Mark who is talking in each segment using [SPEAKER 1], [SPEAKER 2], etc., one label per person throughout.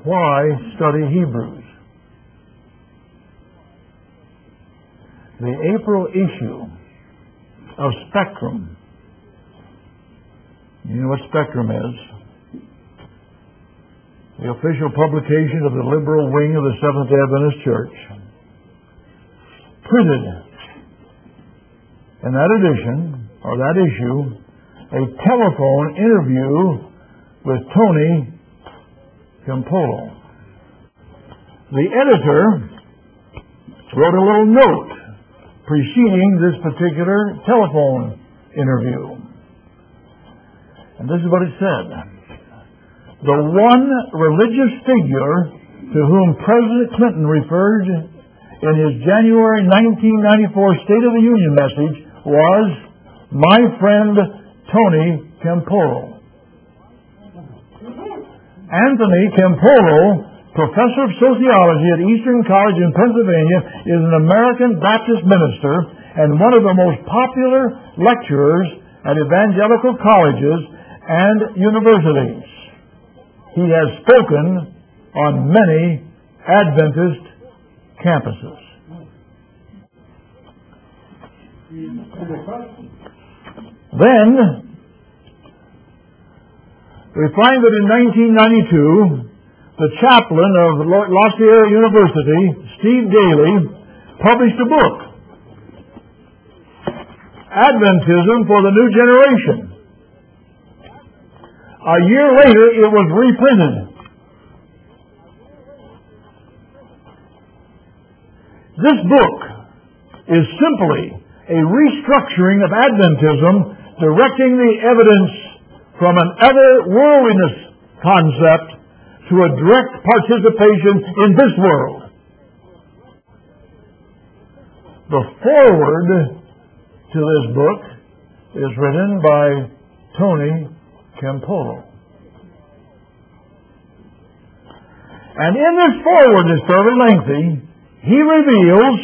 [SPEAKER 1] Why study Hebrews? The April issue of Spectrum. You know what Spectrum is? The official publication of the liberal wing of the Seventh Adventist Church. Printed in that edition, or that issue, a telephone interview with Tony Campolo. The editor wrote a little note preceding this particular telephone interview. And this is what it said. The one religious figure to whom President Clinton referred in his January 1994 State of the Union message was my friend Tony Campolo. Anthony Campolo, professor of sociology at Eastern College in Pennsylvania, is an American Baptist minister and one of the most popular lecturers at evangelical colleges and universities. He has spoken on many Adventist campuses. Then, we find that in 1992, the chaplain of La Sierra University, Steve Daly, published a book, Adventism for the New Generation. A year later, it was reprinted. This book is simply a restructuring of Adventism, directing the evidence from an other-worldliness concept to a direct participation in this world. The foreword to this book is written by Tony Campolo. And in this foreword, it's fairly lengthy, he reveals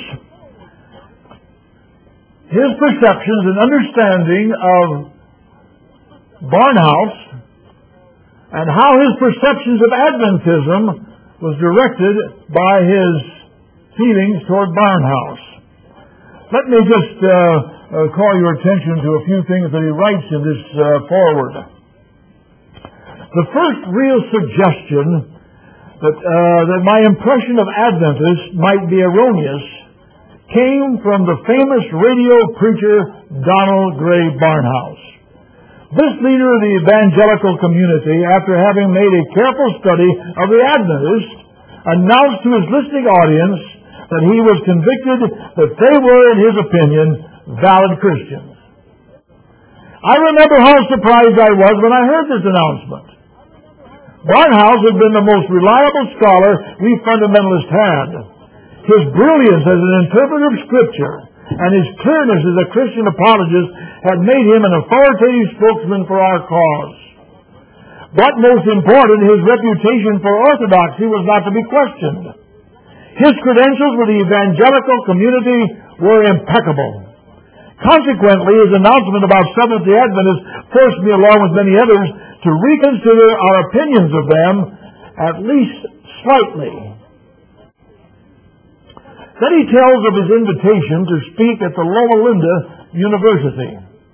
[SPEAKER 1] his perceptions and understanding of Barnhouse and how his perceptions of Adventism was directed by his feelings toward Barnhouse. Let me just call your attention to a few things that he writes in this foreword. The first real suggestion that my impression of Adventists might be erroneous came from the famous radio preacher Donald Gray Barnhouse. This leader of the evangelical community, after having made a careful study of the Adventists, announced to his listening audience that he was convicted that they were, in his opinion, valid Christians. I remember how surprised I was when I heard this announcement. Barnhouse had been the most reliable scholar we fundamentalists had. His brilliance as an interpreter of Scripture and his clearness as a Christian apologist had made him an authoritative spokesman for our cause. But most important, his reputation for orthodoxy was not to be questioned. His credentials with the evangelical community were impeccable. Consequently, his announcement about Seventh-day Adventists forced me, along with many others, to reconsider our opinions of them, at least slightly. Then he tells of his invitation to speak at the Loma Linda University.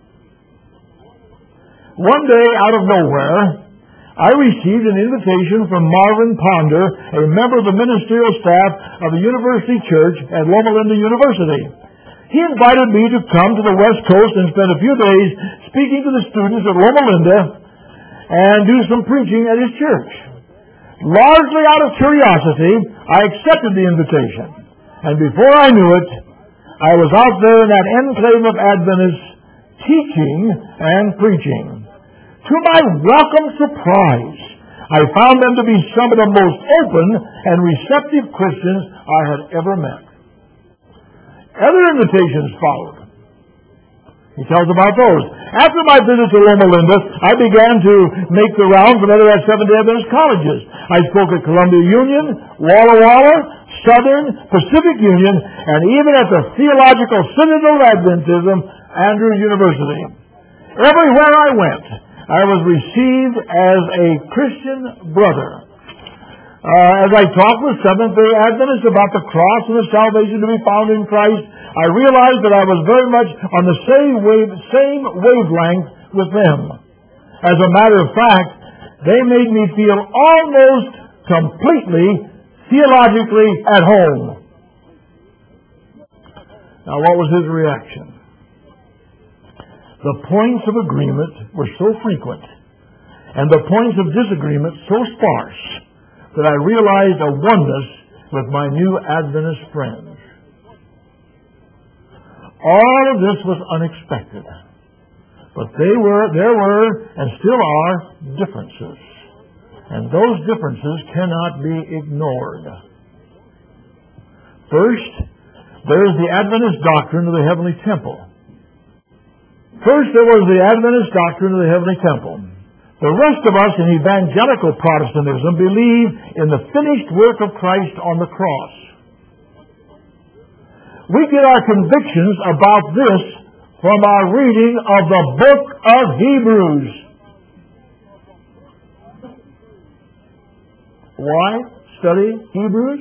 [SPEAKER 1] One day, out of nowhere, I received an invitation from Marvin Ponder, a member of the ministerial staff of the University Church at Loma Linda University. He invited me to come to the West Coast and spend a few days speaking to the students at Loma Linda and do some preaching at his church. Largely out of curiosity, I accepted the invitation. And before I knew it, I was out there in that enclave of Adventists teaching and preaching. To my welcome surprise, I found them to be some of the most open and receptive Christians I had ever met. Other invitations followed. He tells about those. After my visit to Loma Linda, I began to make the rounds of other Seventh-day Adventist colleges. I spoke at Columbia Union, Walla Walla, Southern, Pacific Union, and even at the Theological Synod of Adventism, Andrews University. Everywhere I went, I was received as a Christian brother. As I talked with Seventh-day Adventists about the cross and the salvation to be found in Christ, I realized that I was very much on the same wavelength with them. As a matter of fact, they made me feel almost completely theologically at home. Now, what was his reaction? The points of agreement were so frequent, and the points of disagreement so sparse, that I realized a oneness with my new Adventist friends. All of this was unexpected, but there were, and still are, differences, and those differences cannot be ignored. First, there is the Adventist doctrine of the heavenly temple. First, there was the Adventist doctrine of the heavenly temple. The rest of us in evangelical Protestantism believe in the finished work of Christ on the cross. We get our convictions about this from our reading of the book of Hebrews. Why study Hebrews?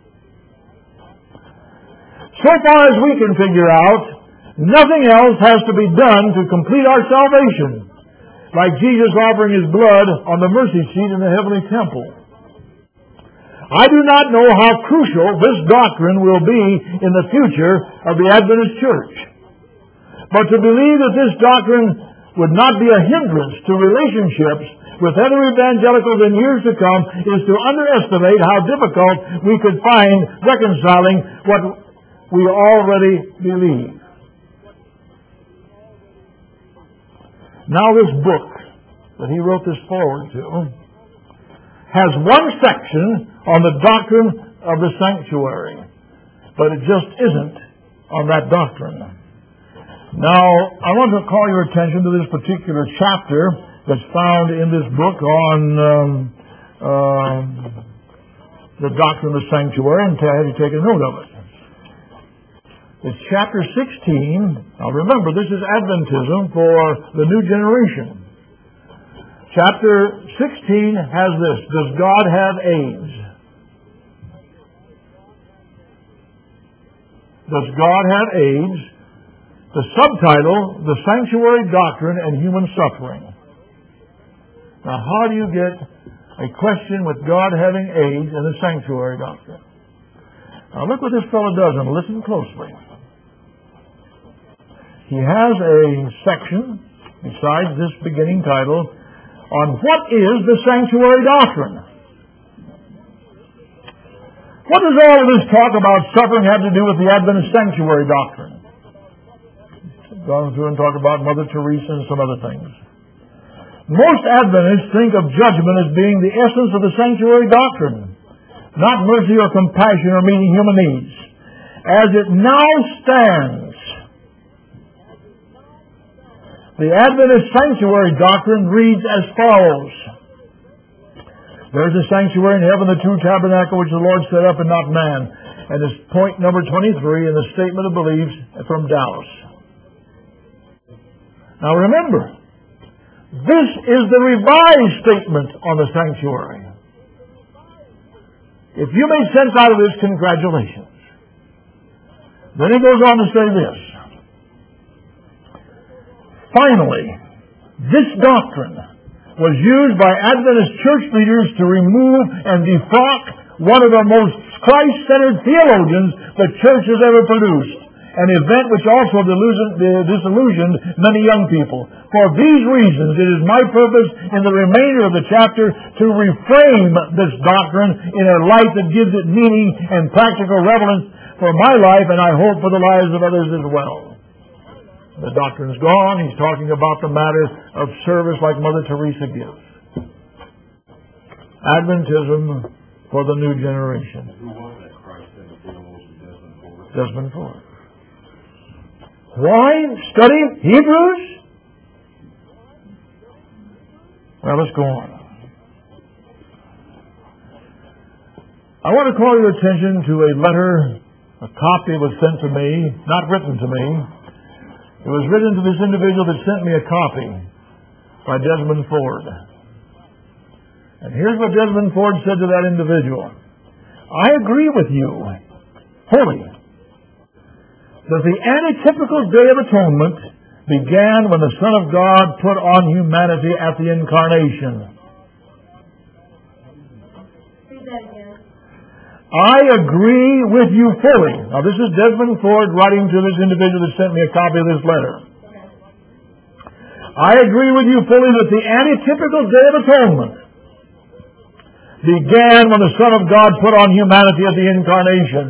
[SPEAKER 1] So far as we can figure out, nothing else has to be done to complete our salvation, like Jesus offering His blood on the mercy seat in the heavenly temple. I do not know how crucial this doctrine will be in the future of the Adventist Church. But to believe that this doctrine would not be a hindrance to relationships with other evangelicals in years to come is to underestimate how difficult we could find reconciling what we already believe. Now this book that he wrote this forward to has one section on the doctrine of the sanctuary, but it just isn't on that doctrine. Now, I want to call your attention to this particular chapter that's found in this book on the doctrine of the sanctuary, and have you take a note of it. It's chapter 16. Now remember, this is Adventism for the new generation. Chapter 16 has this: Does God have AIDS? Does God have AIDS? The subtitle, The Sanctuary Doctrine and Human Suffering. Now, how do you get a question with God having AIDS and the sanctuary doctrine? Now, look what this fellow does, and listen closely. He has a section, besides this beginning title, on what is the sanctuary doctrine. What does all of this talk about suffering have to do with the Adventist sanctuary doctrine? I've gone through and talked about Mother Teresa and some other things. Most Adventists think of judgment as being the essence of the sanctuary doctrine, not mercy or compassion or meeting human needs. As it now stands, the Adventist sanctuary doctrine reads as follows. There's a sanctuary in heaven, the true tabernacle which the Lord set up and not man. And it's point number 23 in the statement of beliefs from Dallas. Now remember, this is the revised statement on the sanctuary. If you made sense out of this, congratulations. Then he goes on to say this. Finally, this doctrine was used by Adventist church leaders to remove and defrock one of the most Christ-centered theologians the church has ever produced, an event which also disillusioned many young people. For these reasons, it is my purpose in the remainder of the chapter to reframe this doctrine in a light that gives it meaning and practical relevance for my life, and I hope for the lives of others as well. The doctrine's gone. He's talking about the matter of service like Mother Teresa gives. Adventism for the new generation.
[SPEAKER 2] Who was that Christ-centered theologian?
[SPEAKER 1] Desmond Ford. Why study Hebrews? Well, let's go on. I want to call your attention to a letter, a copy was sent to me, not written to me. It was written to this individual that sent me a copy by Desmond Ford. And here's what Desmond Ford said to that individual. I agree with you fully that the antitypical Day of Atonement began when the Son of God put on humanity at the Incarnation. I agree with you fully. Now, this is Desmond Ford writing to this individual that sent me a copy of this letter. I agree with you fully that the antitypical Day of Atonement began when the Son of God put on humanity at the Incarnation.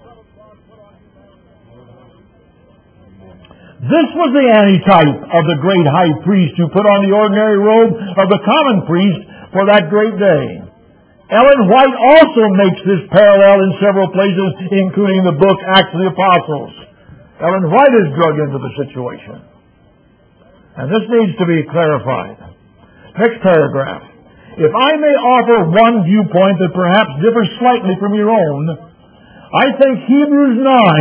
[SPEAKER 1] This was the antitype of the great high priest who put on the ordinary robe of the common priest for that great day. Ellen White also makes this parallel in several places, including the book Acts of the Apostles. Ellen White is drug into the situation. And this needs to be clarified. Next paragraph. If I may offer one viewpoint that perhaps differs slightly from your own, I think Hebrews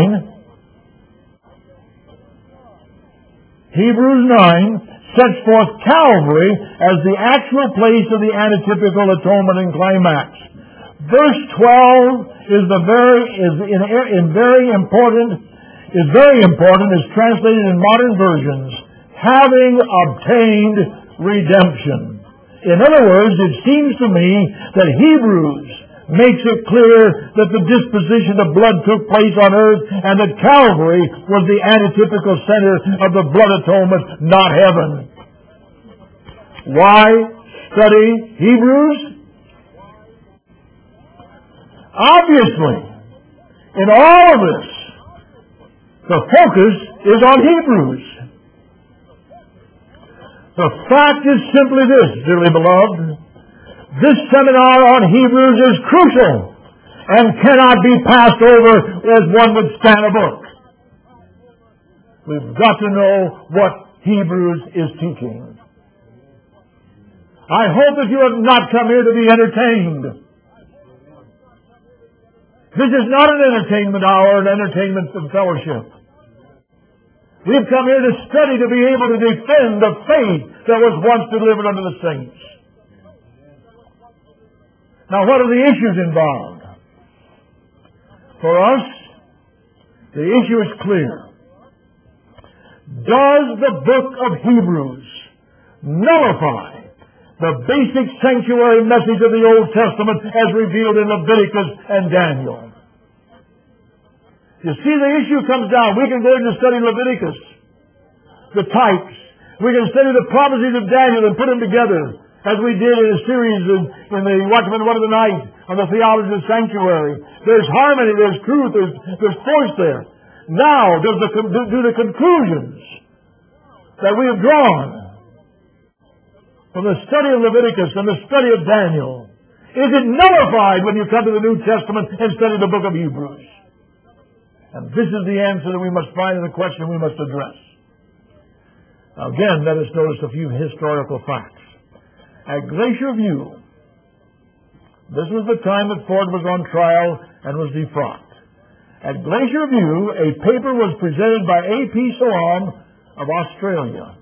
[SPEAKER 1] 9 sets forth Calvary as the actual place of the antitypical atonement and climax. Verse 12 is very important, is translated in modern versions, having obtained redemption. In other words, it seems to me that Hebrews makes it clear that the disposition of blood took place on earth and that Calvary was the antitypical center of the blood atonement, not heaven. Why study Hebrews? Obviously, in all of this, the focus is on Hebrews. The fact is simply this, dearly beloved. This seminar on Hebrews is crucial and cannot be passed over as one would scan a book. We've got to know what Hebrews is teaching. I hope that you have not come here to be entertained. This is not an entertainment hour, an entertainment fellowship. We've come here to study to be able to defend the faith that was once delivered unto the saints. Now, what are the issues involved? For us, the issue is clear. Does the book of Hebrews nullify the basic sanctuary message of the Old Testament as revealed in Leviticus and Daniel? You see, the issue comes down. We can go into study Leviticus, the types. We can study the prophecies of Daniel and put them together, as we did in a series in the Watchman One of the Night on the theology of the sanctuary. There's harmony, there's truth, there's force there. Now, do the conclusions that we have drawn from the study of Leviticus and the study of Daniel, is it nullified when you come to the New Testament and study the book of Hebrews? And this is the answer that we must find in the question we must address. Now again, let us notice a few historical facts. At Glacier View, this was the time that Ford was on trial and was defrocked. At Glacier View, a paper was presented by A.P. Soam of Australia.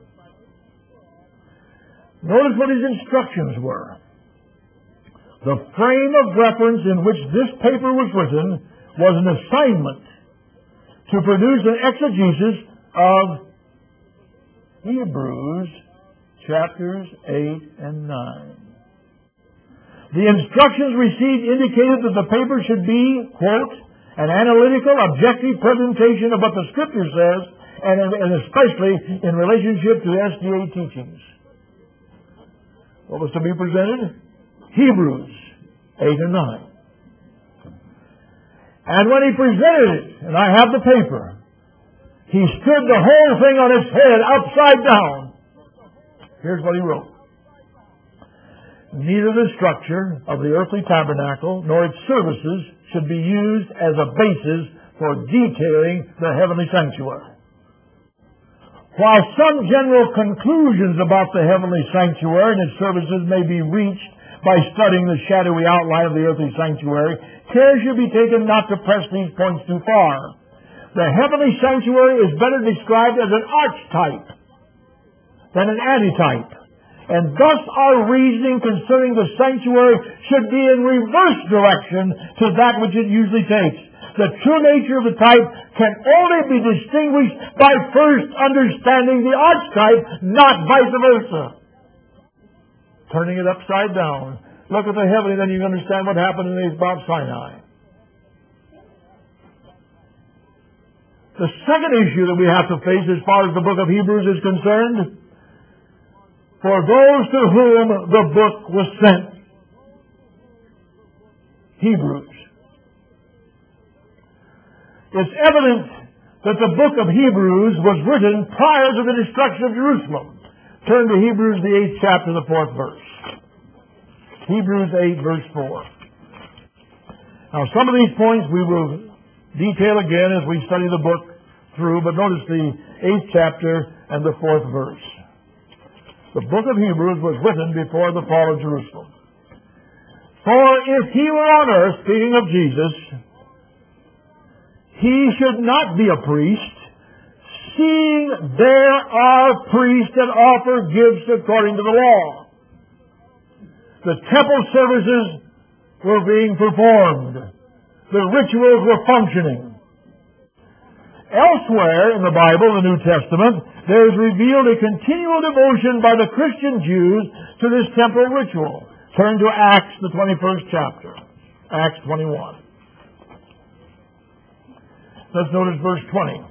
[SPEAKER 1] Notice what his instructions were. The frame of reference in which this paper was written was an assignment to produce an exegesis of Hebrews chapters 8 and 9. The instructions received indicated that the paper should be, quote, an analytical, objective presentation of what the Scripture says, and especially in relationship to SDA teachings. What was to be presented? Hebrews 8 and 9. And when he presented it, and I have the paper, he stood the whole thing on its head, upside down. Here's what he wrote. Neither the structure of the earthly tabernacle nor its services should be used as a basis for detailing the heavenly sanctuary. While some general conclusions about the heavenly sanctuary and its services may be reached by studying the shadowy outline of the earthly sanctuary, care should be taken not to press these points too far. The heavenly sanctuary is better described as an archetype than an antitype. and thus our reasoning concerning the sanctuary should be in reverse direction to that which it usually takes. The true nature of the type can only be distinguished by first understanding the archetype, not vice versa. Turning it upside down. Look at the heavenly, then you understand what happened in Mount Sinai. The second issue that we have to face as far as the book of Hebrews is concerned, for those to whom the book was sent. Hebrews. It's evident that the book of Hebrews was written prior to the destruction of Jerusalem. Turn to Hebrews, the 8th chapter, the 4th verse. Hebrews 8, verse 4. Now, some of these points we will detail again as we study the book through, but notice the 8th chapter and the 4th verse. The book of Hebrews was written before the fall of Jerusalem. For if he were on earth, speaking of Jesus, he should not be a priest, seeing there are priests that offer gifts according to the law. The temple services were being performed. The rituals were functioning. Elsewhere in the Bible, the New Testament, there is revealed a continual devotion by the Christian Jews to this temple ritual. Turn to Acts, the 21st chapter. Acts 21. Let's notice verse 20.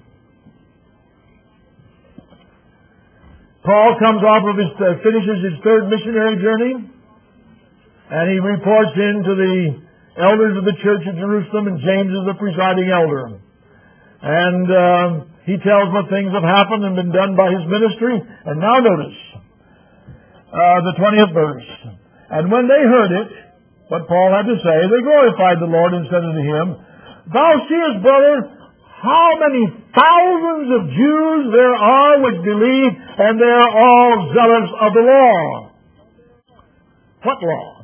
[SPEAKER 1] Paul comes off of finishes his third missionary journey, and he reports in to the elders of the church of Jerusalem, and James is the presiding elder. And he tells what things have happened and been done by his ministry. And now notice the 20th verse. And when they heard it, what Paul had to say, they glorified the Lord and said unto him, Thou seest, brother, how many thousands of Jews there are which believe, and they are all zealous of the law. What law?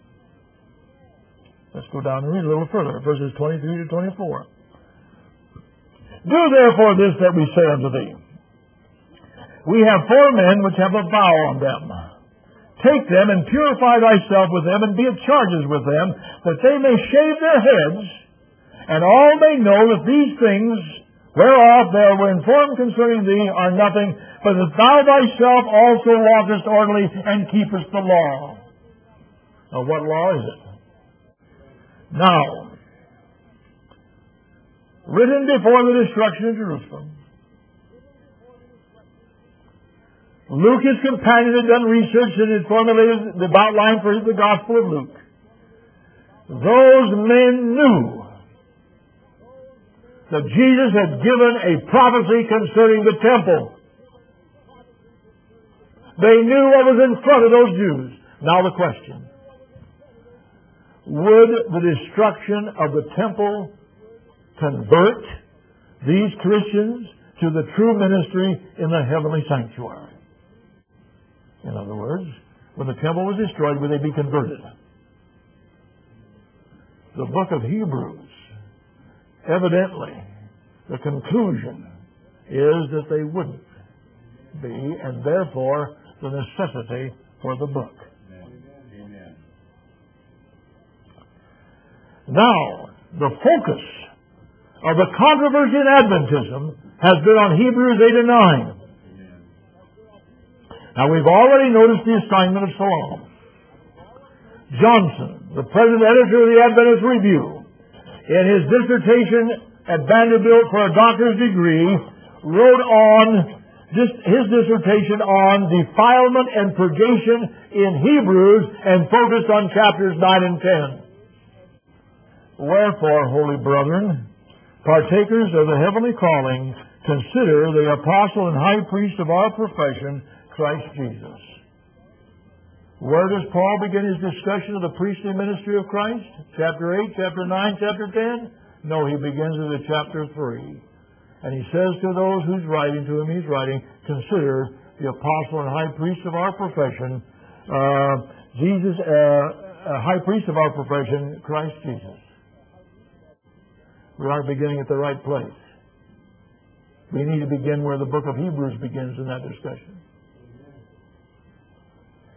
[SPEAKER 1] Let's go down and read a little further, verses 23 to 24. Do therefore this that we say unto thee. We have 4 men which have a vow on them. Take them and purify thyself with them, and be at charges with them, that they may shave their heads, and all may know that these things whereof they were informed concerning thee are nothing, but that thou thyself also walkest orderly and keepest the law. Now, what law is it? Now, written before the destruction of Jerusalem, Luke, his companion, had done research and had formulated the outline for the Gospel of Luke. Those men knew that Jesus had given a prophecy concerning the temple. They knew what was in front of those Jews. Now the question: would the destruction of the temple convert these Christians to the true ministry in the heavenly sanctuary? In other words, when the temple was destroyed, would they be converted? The book of Hebrews, evidently, the conclusion is that they wouldn't be, and therefore the necessity for the book.
[SPEAKER 2] Amen.
[SPEAKER 1] Now, the focus of the controversy in Adventism has been on Hebrews 8 and 9. Now, we've already noticed the assignment of Salam. Johnson, the present editor of the Adventist Review, in his dissertation at Vanderbilt for a doctor's degree, wrote on his dissertation on defilement and purgation in Hebrews and focused on chapters 9 and 10. Wherefore, holy brethren, partakers of the heavenly calling, consider the apostle and high priest of our profession, Christ Jesus. Where does Paul begin his discussion of the priestly ministry of Christ? Chapter 8, chapter 9, chapter 10? No, he begins with chapter 3. And he says to those who's writing, to whom he's writing, consider the apostle and high priest of our profession, high priest of our profession, Christ Jesus. We aren't beginning at the right place. We need to begin where the book of Hebrews begins in that discussion.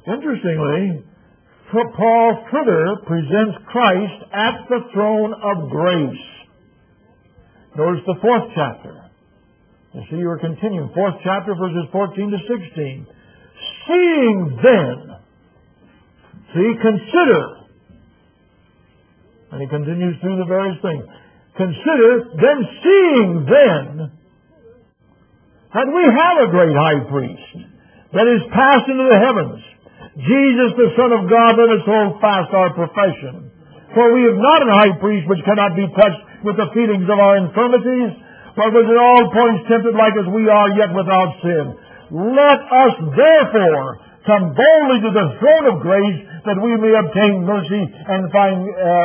[SPEAKER 1] Interestingly, Paul further presents Christ at the throne of grace. Notice the 4th chapter. You see, we're continuing. 4th chapter, verses 14 to 16. Seeing then, consider. And he continues through the various things. Consider, then seeing then, that we have a great high priest that is passed into the heavens, Jesus the Son of God, let us hold fast our profession. For we have not a high priest which cannot be touched with the feelings of our infirmities, but was in all points tempted like as we are, yet without sin. Let us therefore come boldly to the throne of grace, that we may obtain mercy and find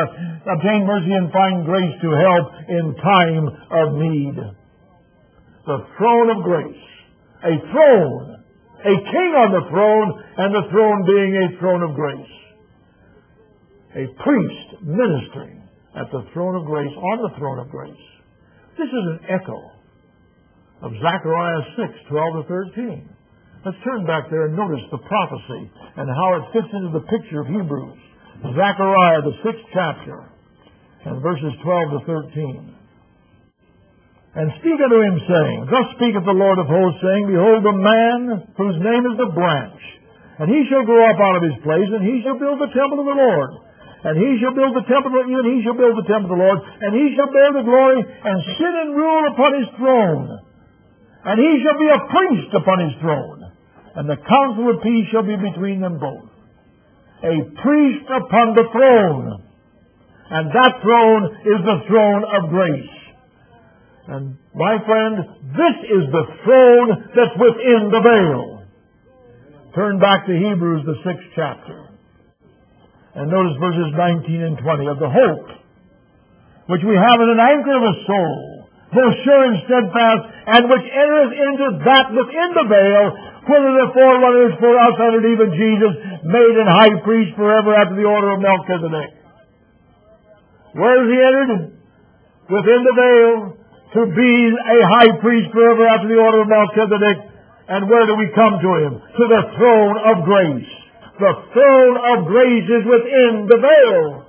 [SPEAKER 1] grace to help in time of need. The throne of grace, a throne, a king on the throne, and the throne being a throne of grace. A priest ministering at the throne of grace, on the throne of grace. This is an echo of Zechariah 6:12 to 13. Let's turn back there and notice the prophecy and how it fits into the picture of Hebrews. Zechariah, the 6th chapter, and verses 12 to 13. And speak unto him, saying, Thus speaketh the Lord of hosts, saying, Behold, the man whose name is the branch, and he shall grow up out of his place, and he shall build the temple of the Lord. And he shall build the temple, even he shall build the temple of the Lord, and he shall bear the glory, and sit and rule upon his throne. And he shall be a priest upon his throne, and the counsel of peace shall be between them both. A priest upon the throne, and that throne is the throne of grace. And my friend, this is the throne that's within the veil. Turn back to Hebrews, the 6th chapter. And notice verses 19 and 20 of the hope which we have as an anchor of a soul, both sure and steadfast, and which entereth into that within the veil, whither the forerunner is for us, and even Jesus, made an high priest forever after the order of Melchizedek. Where has he entered? Within the veil, to be a high priest forever after the order of Melchizedek. And where do we come to him? To the throne of grace. The throne of grace is within the veil.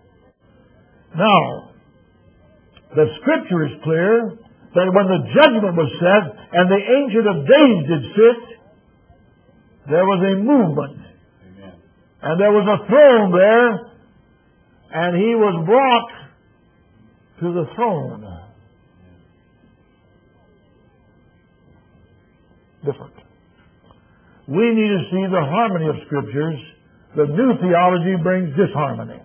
[SPEAKER 1] Now, the Scripture is clear that when the judgment was set and the Ancient of Days did sit, there was a movement. Amen. And there was a throne there, and he was brought to the throne. Different. We need to see the harmony of Scriptures. The new theology brings disharmony.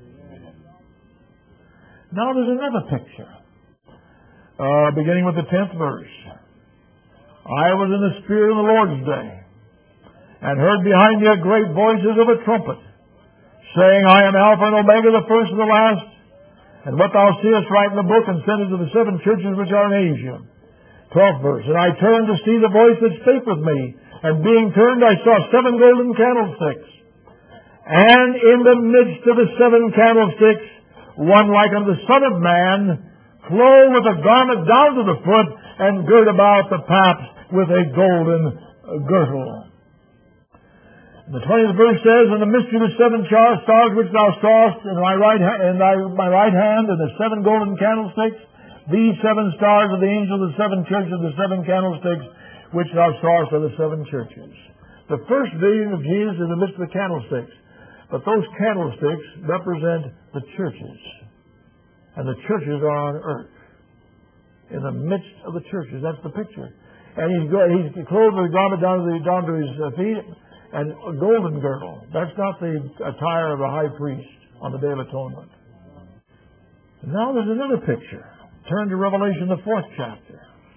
[SPEAKER 1] Now there's another picture. Beginning with the 10th verse. I was in the Spirit of the Lord's day, and heard behind me a great voices of a trumpet, saying, I am Alpha and Omega, the first and the last. And what thou seest, write in the book, and send it to the 7 churches which are in Asia. 12th verse. And I turned to see the voice that spake with me, and being turned, I saw 7 golden candlesticks. And in the midst of the 7 candlesticks, one like unto the Son of Man, clothed with a garment down to the foot, and girt about the paps with a golden girdle. And the 20th verse says, And the mystery of the 7 stars which thou sawest in my right hand, and the 7 golden candlesticks, these 7 stars are the angels of the 7 churches of the 7 candlesticks, which thou sawest are the 7 churches. The first vision of Jesus is in the midst of the candlesticks. But those candlesticks represent the churches. And the churches are on earth. In the midst of the churches. That's the picture. And he's clothed with a garment down to his feet, and a golden girdle. That's not the attire of a high priest on the Day of Atonement. And now there's another picture. Turn to Revelation, the 4th chapter.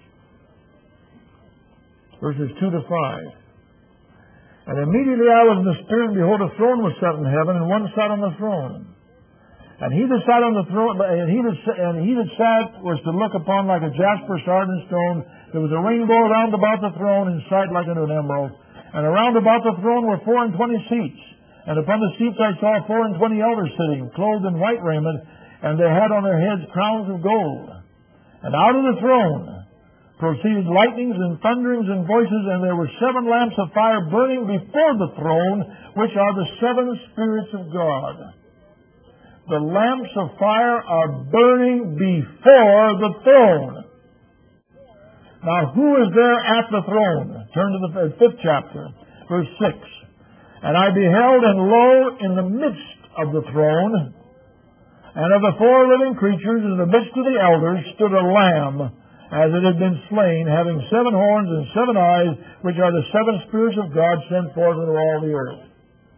[SPEAKER 1] Verses 2 to 5. And immediately I was in the Spirit, and behold, a throne was set in heaven, and one sat on the throne. And he that sat on the throne, and he that sat was to look upon like a jasper, sardine stone. There was a rainbow round about the throne, in sight like unto an emerald. And around about the throne were 24 seats. And upon the seats I saw 24 elders sitting, clothed in white raiment, and they had on their heads crowns of gold. And out of the throne proceeded lightnings and thunderings and voices, and there were 7 lamps of fire burning before the throne, which are the 7 spirits of God. The lamps of fire are burning before the throne. Now, who is there at the throne? Turn to the 5th chapter, verse 6. And I beheld, and lo, in the midst of the throne, and of the 4 living creatures, in the midst of the elders, stood a lamb, as it had been slain, having 7 horns and 7 eyes, which are the 7 spirits of God sent forth into all the earth.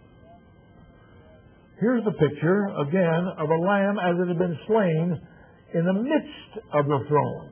[SPEAKER 1] Here's the picture, again, of a lamb as it had been slain in the midst of the throne.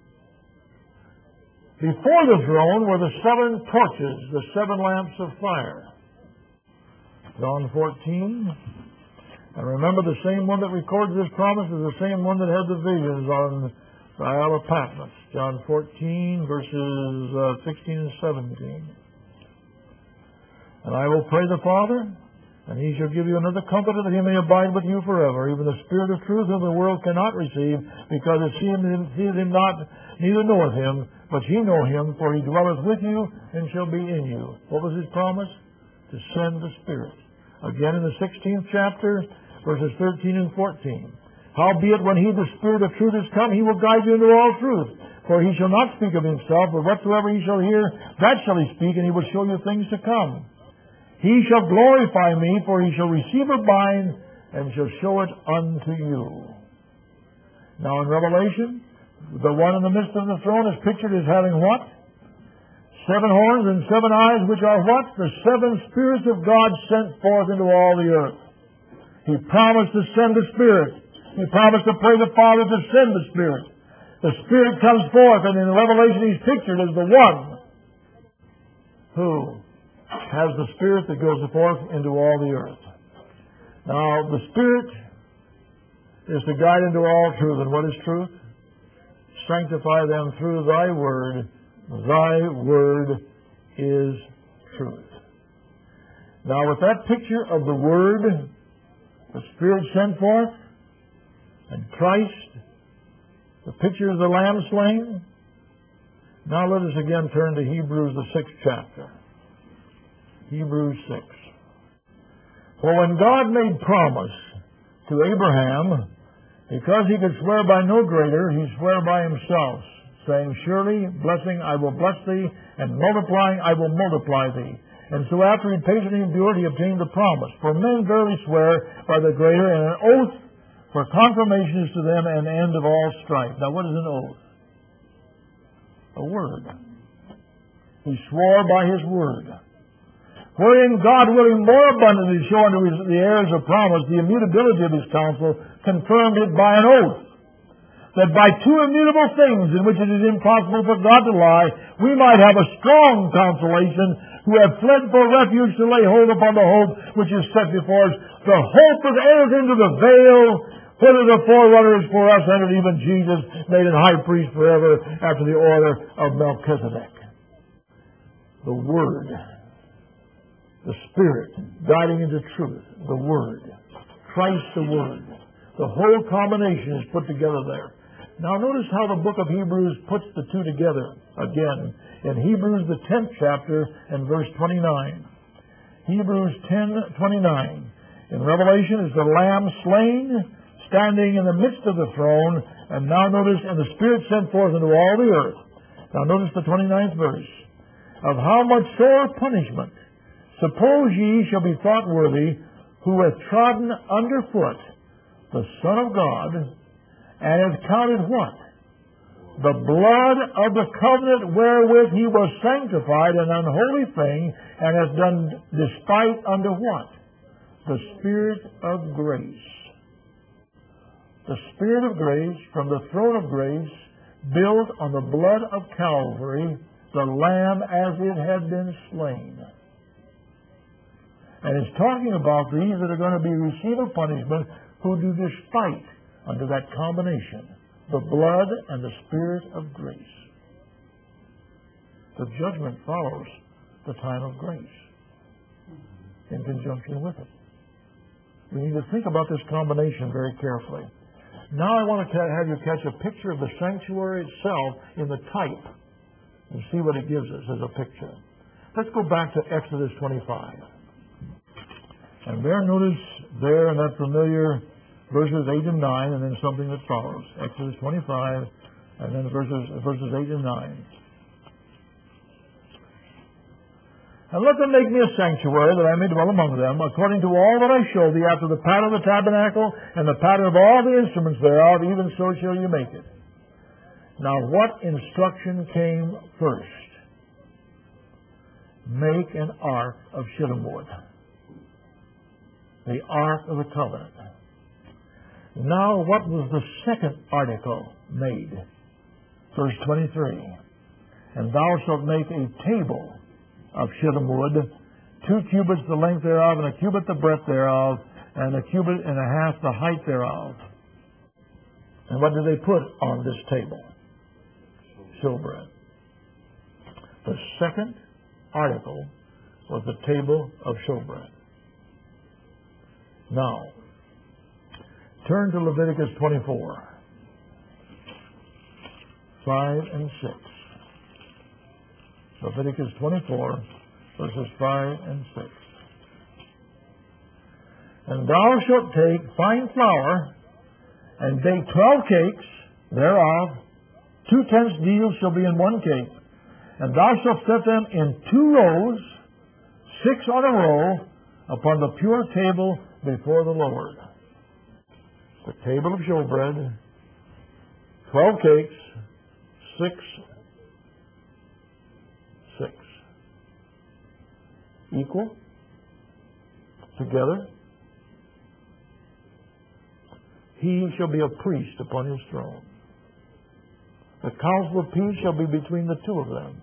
[SPEAKER 1] Before the throne were the 7 torches, the 7 lamps of fire. John 14. And remember, the same one that recorded this promise is the same one that had the visions on the Isle of Patmos. John 14, verses 16 and 17. And I will pray the Father, and He shall give you another Comforter, that He may abide with you forever, even the Spirit of truth, whom the world cannot receive, because it seeth Him not, neither knoweth Him, but ye know Him, for He dwelleth with you, and shall be in you. What was His promise? To send the Spirit. Again in the 16th chapter, verses 13 and 14. Howbeit, when He, the Spirit of truth, is come, He will guide you into all truth. For He shall not speak of Himself, but whatsoever He shall hear, that shall He speak, and He will show you things to come. He shall glorify Me, for He shall receive of mine, and shall show it unto you. Now in Revelation, the one in the midst of the throne is pictured as having what? 7 horns and 7 eyes, which are what? The 7 spirits of God sent forth into all the earth. He promised to send the Spirit. He promised to pray the Father to send the Spirit. The Spirit comes forth, and in Revelation He's pictured as the one who has the Spirit that goes forth into all the earth. Now, the Spirit is to guide into all truth. And what is truth? Sanctify them through Thy Word. Thy Word is truth. Now, with that picture of the Word, the Spirit sent forth, and Christ, the picture of the Lamb slain. Now let us again turn to Hebrews, the 6th chapter. Hebrews 6. For when God made promise to Abraham, because He could swear by no greater, He sware by Himself, saying, Surely, blessing I will bless thee, and multiplying I will multiply thee. And so after He patiently endured, He obtained the promise. For men verily swear by the greater, and an oath for confirmation is to them an end of all strife. Now what is an oath? A word. He swore by His word. Wherein God, willing more abundantly to show unto the heirs of promise the immutability of His counsel, confirmed it by an oath, that by 2 immutable things in which it is impossible for God to lie, we might have a strong consolation, who have fled for refuge to lay hold upon the hope which is set before us, the hope that enters into the veil, whither the forerunner is for us entered, even Jesus, made an high priest forever after the order of Melchizedek. The Word, the Spirit, guiding into truth, the Word, Christ the Word. The whole combination is put together there. Now notice how the book of Hebrews puts the two together again in Hebrews the 10th chapter and verse 29. Hebrews 10:29. In Revelation is the Lamb slain, standing in the midst of the throne, and now notice, and the Spirit sent forth into all the earth. Now notice the 29th verse. Of how much sore punishment, suppose ye shall be thought worthy, who hath trodden under foot the Son of God, and hath counted what? The blood of the covenant wherewith He was sanctified an unholy thing, and hath done despite unto what? The Spirit of grace. The Spirit of grace from the throne of grace, built on the blood of Calvary, the Lamb as it had been slain. And it's talking about these that are going to be receiving punishment who do despite under that combination, the blood and the Spirit of grace. The judgment follows the time of grace in conjunction with it. We need to think about this combination very carefully. Now I want to have you catch a picture of the sanctuary itself in the type and see what it gives us as a picture. Let's go back to Exodus 25. And there, notice there in that familiar verses 8 and 9, and then something that follows. Exodus 25, and then verses 8 and 9. And let them make me a sanctuary, that I may dwell among them, according to all that I show thee, after the pattern of the tabernacle, and the pattern of all the instruments thereof, even so shall you make it. Now, what instruction came first? Make an ark of shittim wood. The Ark of the Covenant. Now, what was the second article made? Verse 23. And thou shalt make a table of shittim wood, 2 cubits the length thereof, and a cubit the breadth thereof, and a cubit and a half the height thereof. And what did they put on this table? Showbread. The second article was the table of showbread. Now, turn to Leviticus 24, 5 and 6. Leviticus 24, verses 5 and 6. And thou shalt take fine flour, and bake 12 cakes thereof. 2/10 deals shall be in one cake. And thou shalt set them in 2 rows, 6 on a row, upon the pure table before the Lord. The table of showbread, 12 cakes, 6. Equal? Together? He shall be a priest upon his throne. The counsel of peace shall be between the 2 of them.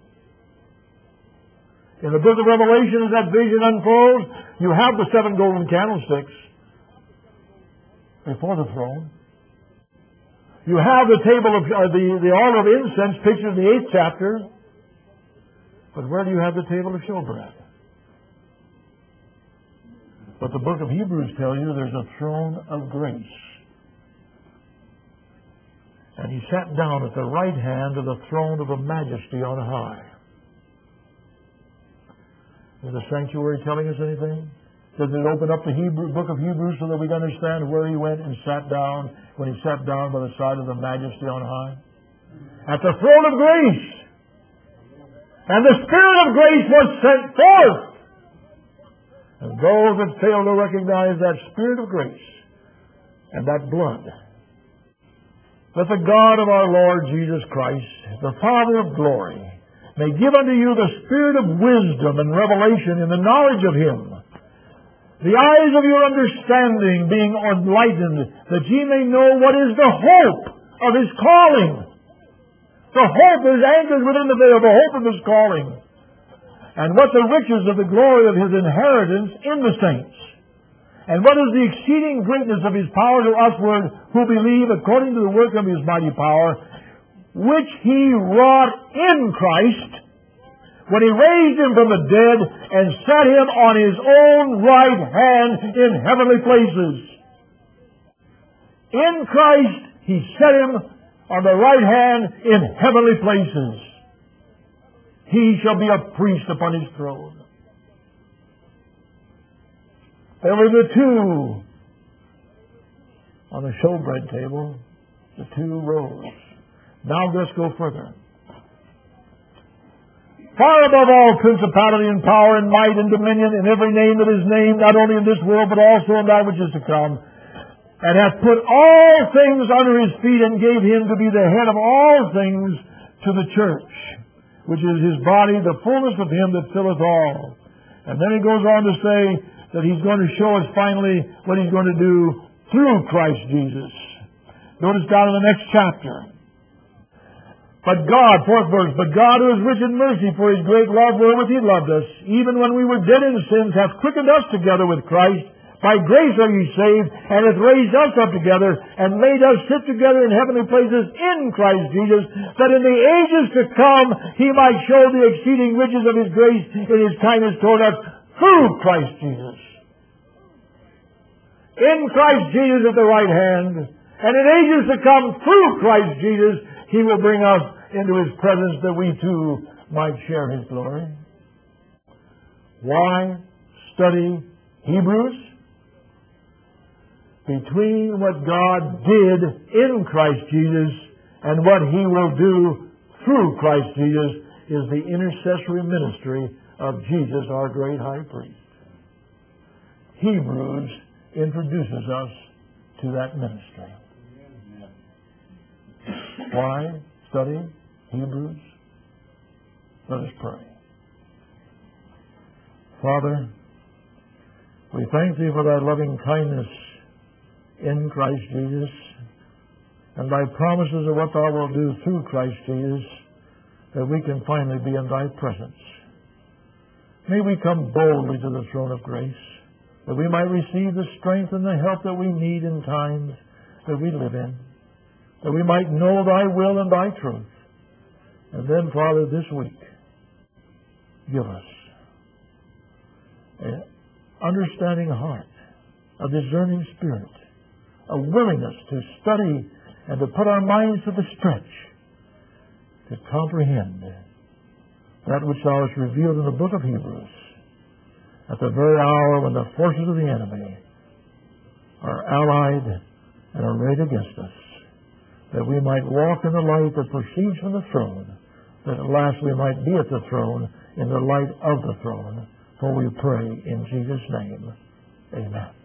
[SPEAKER 1] In the book of Revelation, as that vision unfolds, you have the 7 golden candlesticks before the throne. You have the table of the altar of incense pictured in the 8th chapter. But where do you have the table of showbread? But the book of Hebrews tells you there's a throne of grace. And he sat down at the right hand of the throne of the majesty on high. Is the sanctuary telling us anything? Does it open up the book of Hebrews so that we can understand where he went and sat down when he sat down by the side of the majesty on high? At the throne of grace. And the Spirit of grace was sent forth. And those that fail to recognize that Spirit of grace and that blood, that the God of our Lord Jesus Christ, the Father of glory, may give unto you the spirit of wisdom and revelation in the knowledge of Him, the eyes of your understanding being enlightened, that ye may know what is the hope of His calling. The hope is anchored within the veil, the hope of His calling. And what the riches of the glory of His inheritance in the saints. And what is the exceeding greatness of His power to usward who believe according to the work of His mighty power, which He wrought in Christ, when He raised Him from the dead and set Him on His own right hand in heavenly places. In Christ, He set Him on the right hand in heavenly places. He shall be a priest upon His throne. There were the 2 on the showbread table, the 2 rows. Now let's go further. Far above all principality and power and might and dominion and every name that is named, not only in this world but also in that which is to come, and hath put all things under His feet and gave Him to be the head of all things to the church, which is His body, the fullness of Him that filleth all. And then He goes on to say that He's going to show us finally what He's going to do through Christ Jesus. Notice down in the next chapter. But God, 4th verse, but God who is rich in mercy for His great love wherewith He loved us, even when we were dead in sins, hath quickened us together with Christ. By grace are ye saved, and hath raised us up together, and made us sit together in heavenly places in Christ Jesus, that in the ages to come He might show the exceeding riches of His grace in His kindness toward us through Christ Jesus. In Christ Jesus at the right hand, And in ages to come, through Christ Jesus, He will bring us into His presence that we too might share His glory. Why study Hebrews? Between what God did in Christ Jesus and what He will do through Christ Jesus is the intercessory ministry of Jesus, our great high priest. Hebrews introduces us to that ministry. Why study Hebrews? Let us pray. Father, we thank Thee for Thy loving kindness in Christ Jesus and Thy promises of what Thou wilt do through Christ Jesus, that we can finally be in Thy presence. May we come boldly to the throne of grace, that we might receive the strength and the help that we need in times that we live in, that we might know Thy will and Thy truth. And then, Father, this week, give us an understanding heart, a discerning spirit, a willingness to study and to put our minds to the stretch to comprehend that which Thou hast revealed in the book of Hebrews at the very hour when the forces of the enemy are allied and arrayed against us, that we might walk in the light that proceeds from the throne, that at last we might be at the throne in the light of the throne. For we pray in Jesus' name. Amen.